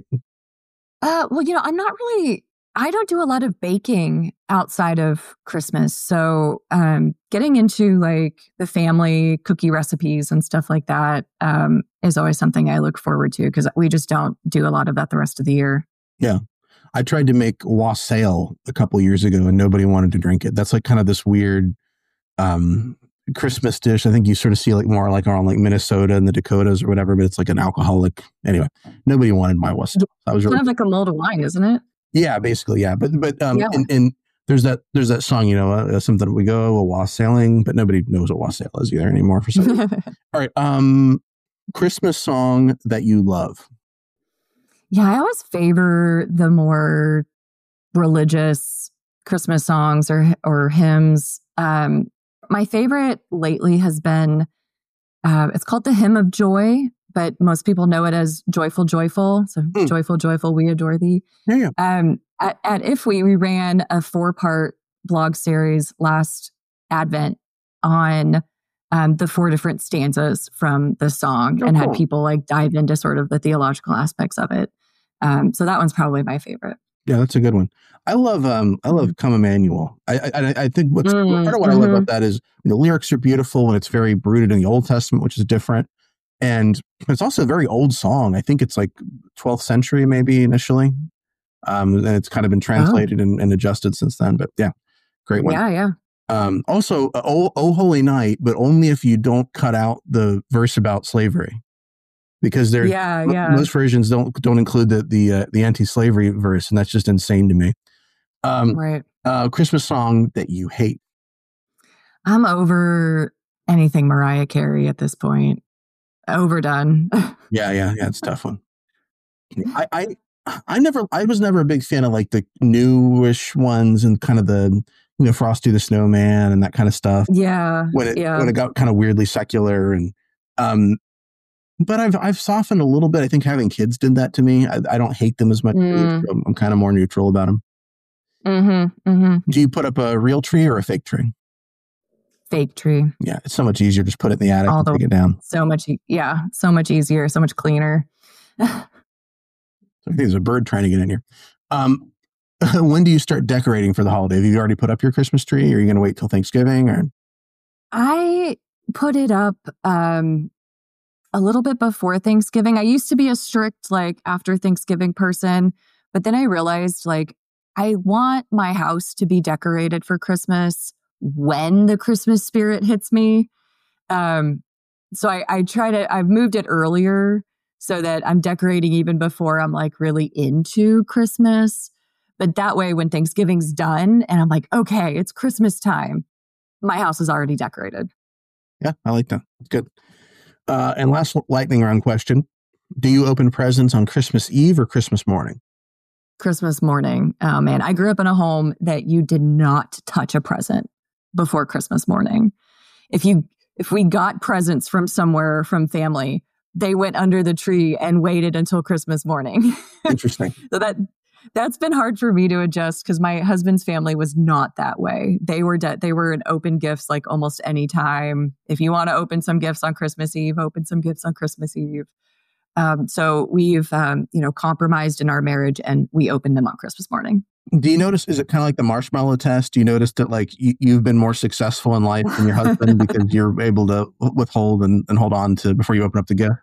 Uh, well, you know, I'm not really, I don't do a lot of baking outside of Christmas. So um, getting into like the family cookie recipes and stuff like that um, is always something I look forward to because we just don't do a lot of that the rest of the year. Yeah. I tried to make wassail a couple years ago and nobody wanted to drink it. That's like kind of this weird um, Christmas dish. I think you sort of see like more like on like Minnesota and the Dakotas or whatever, but it's like an alcoholic. Anyway, nobody wanted my wassail. I was really kind of like a mulled wine, isn't it? Yeah, basically, yeah. But but um, yeah. and, and there's that there's that song, you know, uh, something we go a wassailing, but nobody knows what wassail is either anymore for some reason. All right, um, Christmas song that you love. Yeah, I always favor the more religious Christmas songs or or hymns. Um, my favorite lately has been uh, it's called the Hymn of Joy, but most people know it as Joyful, Joyful. So mm. Joyful, Joyful, we adore thee. Yeah, yeah. Um, at, at If We, we ran a four-part blog series last Advent on um, the four different stanzas from the song oh, and cool. had people like dive into sort of the theological aspects of it. Um, so that one's probably my favorite. Yeah, that's a good one. I love, um, I love Come Emmanuel. I, I, I think what's mm, part of what mm-hmm. I love about that is the lyrics are beautiful and it's very rooted in the Old Testament, which is different. And it's also a very old song. I think it's like twelfth century, maybe initially. Um, and it's kind of been translated oh. and, and adjusted since then. But yeah, great one. Yeah, yeah. Um, also, uh, oh, oh Holy Night, but only if you don't cut out the verse about slavery, because there's yeah, yeah. most versions don't don't include the the uh, the anti-slavery verse, and that's just insane to me. Um, right. Uh, Christmas song that you hate. I'm over anything Mariah Carey at this point. Overdone. Yeah, yeah, yeah. It's a tough one. I, I, I never, I was never a big fan of like the newish ones and kind of the, you know, Frosty the Snowman and that kind of stuff. Yeah, When it yeah. when it got kind of weirdly secular and, um, but I've I've softened a little bit. I think having kids did that to me. I, I don't hate them as much. Mm. So I'm, I'm kind of more neutral about them. Mm-hmm, mm-hmm. Do you put up a real tree or a fake tree? Fake tree. Yeah, it's so much easier. Just put it in the attic All and the- take it down. So much, e- yeah, so much easier, so much cleaner. I think there's a bird trying to get in here. Um, when do you start decorating for the holiday? Have you already put up your Christmas tree? Or are you going to wait till Thanksgiving? Or I put it up um, a little bit before Thanksgiving. I used to be a strict, like, after Thanksgiving person, but then I realized, like, I want my house to be decorated for Christmas when the Christmas spirit hits me. Um, so I, I try to, I've moved it earlier so that I'm decorating even before I'm like really into Christmas. But that way, when Thanksgiving's done and I'm like, okay, it's Christmas time, my house is already decorated. yeah, I like that. It's good. Uh, and last lightning round question: do you open presents on Christmas Eve or Christmas morning? Christmas morning. Oh man, I grew up in a home that you did not touch a present before Christmas morning. If you if we got presents from somewhere from family, they went under the tree and waited until Christmas morning. Interesting. So that that's been hard for me to adjust because my husband's family was not that way. They were de- they were an open gifts like almost any time. If you want to open some gifts on Christmas Eve, open some gifts on Christmas Eve. Um, so we've um, you know compromised in our marriage and we opened them on Christmas morning. Do you notice, is it kind of like the marshmallow test? Do you notice that like you, you've been more successful in life than your husband because you're able to withhold and, and hold on to before you open up the gift?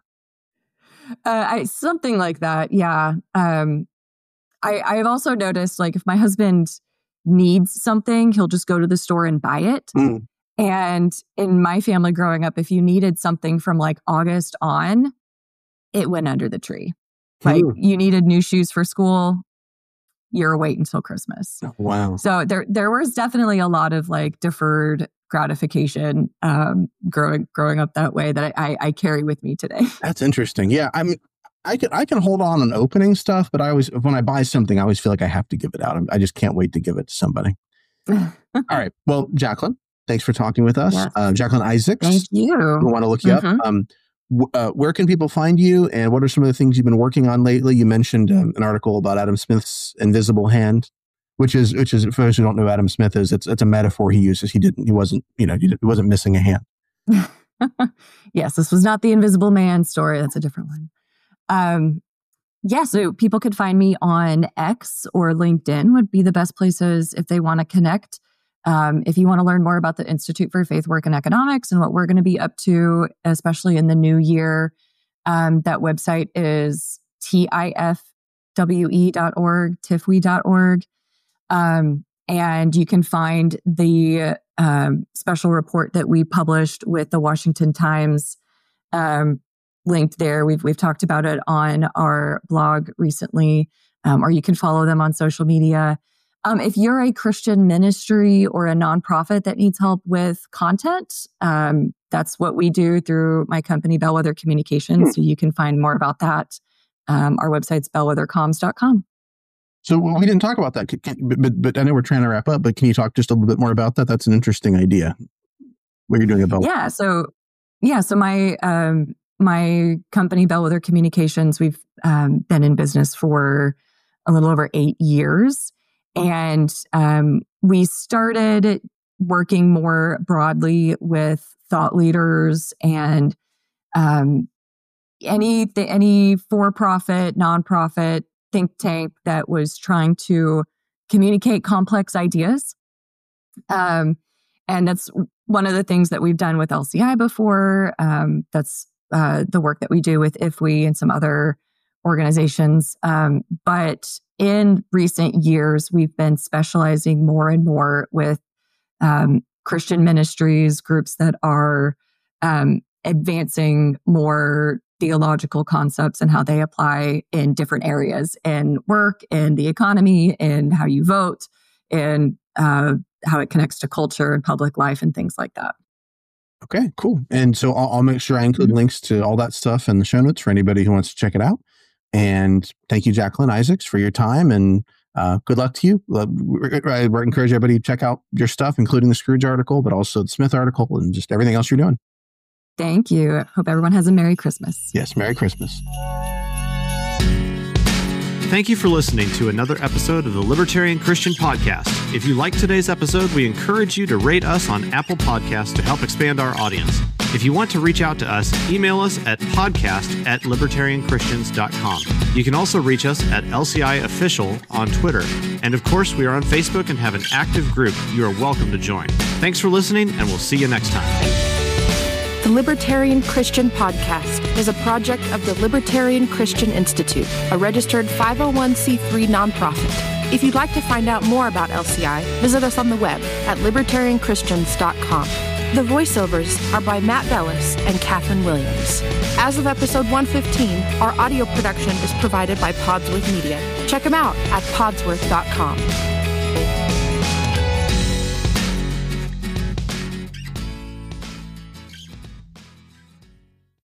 Uh, I, something like that. Yeah. Um, I, I've also noticed like if my husband needs something, he'll just go to the store and buy it. Mm. And in my family growing up, if you needed something from like August on, it went under the tree. Like Mm. you needed new shoes for school, you're wait until Christmas. Oh, wow. So there there was definitely a lot of like deferred gratification um, growing growing up that way that I, I, I carry with me today. That's interesting. Yeah, I mean, I can I can hold on on opening stuff, but I always when I buy something, I always feel like I have to give it out. I just can't wait to give it to somebody. All right. Well, Jacqueline, thanks for talking with us. Yes. Uh, Jacqueline Isaacs. Thank you. We want to look you Mhm. up. Um, w- uh, where can people find you, and what are some of the things you've been working on lately? You mentioned um, an article about Adam Smith's invisible hand, which is which is for those who don't know who Adam Smith is, it's it's a metaphor he uses. He didn't he wasn't you know he, didn't, he wasn't missing a hand. Yes, this was not the Invisible Man story. That's a different one. Um, yeah, so people could find me on X or LinkedIn would be the best places if they want to connect. Um, if you want to learn more about the Institute for Faith, Work, and Economics and what we're going to be up to, especially in the new year, um, that website is T I F W E dot org, T I F W E dot org. Um, and you can find the um, special report that we published with the Washington Times um, linked there. We've we've talked about it on our blog recently, um, or you can follow them on social media. Um, if you're a Christian ministry or a nonprofit that needs help with content, um, that's what we do through my company, Bellwether Communications. So you can find more about that. Um, our website's bellwether comms dot com. So well, we didn't talk about that, can, can, but, but but I know we're trying to wrap up. But can you talk just a little bit more about that? That's an interesting idea. What you're doing about Yeah. So yeah. So my um, my company, Bellwether Communications, we've um, been in business for a little over eight years. And um, we started working more broadly with thought leaders and um, any any for-profit, nonprofit, think tank that was trying to communicate complex ideas. Um, and that's one of the things that we've done with L C I before. Um, that's uh, the work that we do with I F W E and some other organizations. Um, but in recent years, we've been specializing more and more with um, Christian ministries, groups that are um, advancing more theological concepts and how they apply in different areas in work, in the economy, in how you vote, in uh, how it connects to culture and public life and things like that. Okay, cool. And so I'll, I'll make sure I include mm-hmm. links to all that stuff in the show notes for anybody who wants to check it out. And thank you, Jacqueline Isaacs, for your time, and uh, good luck to you. I encourage everybody to check out your stuff, including the Scrooge article, but also the Smith article and just everything else you're doing. Thank you. Hope everyone has a Merry Christmas. Yes, Merry Christmas. Thank you for listening to another episode of the Libertarian Christian Podcast. If you liked today's episode, we encourage you to rate us on Apple Podcasts to help expand our audience. If you want to reach out to us, email us at podcast at libertarian christians dot com. You can also reach us at L C I Official on Twitter. And of course, we are on Facebook and have an active group you are welcome to join. Thanks for listening, and we'll see you next time. The Libertarian Christian Podcast is a project of the Libertarian Christian Institute, a registered five oh one c three nonprofit. If you'd like to find out more about L C I, visit us on the web at libertarian christians dot com. The voiceovers are by Matt Bellis and Catherine Williams. As of episode one fifteen, our audio production is provided by Podsworth Media. Check them out at podsworth dot com.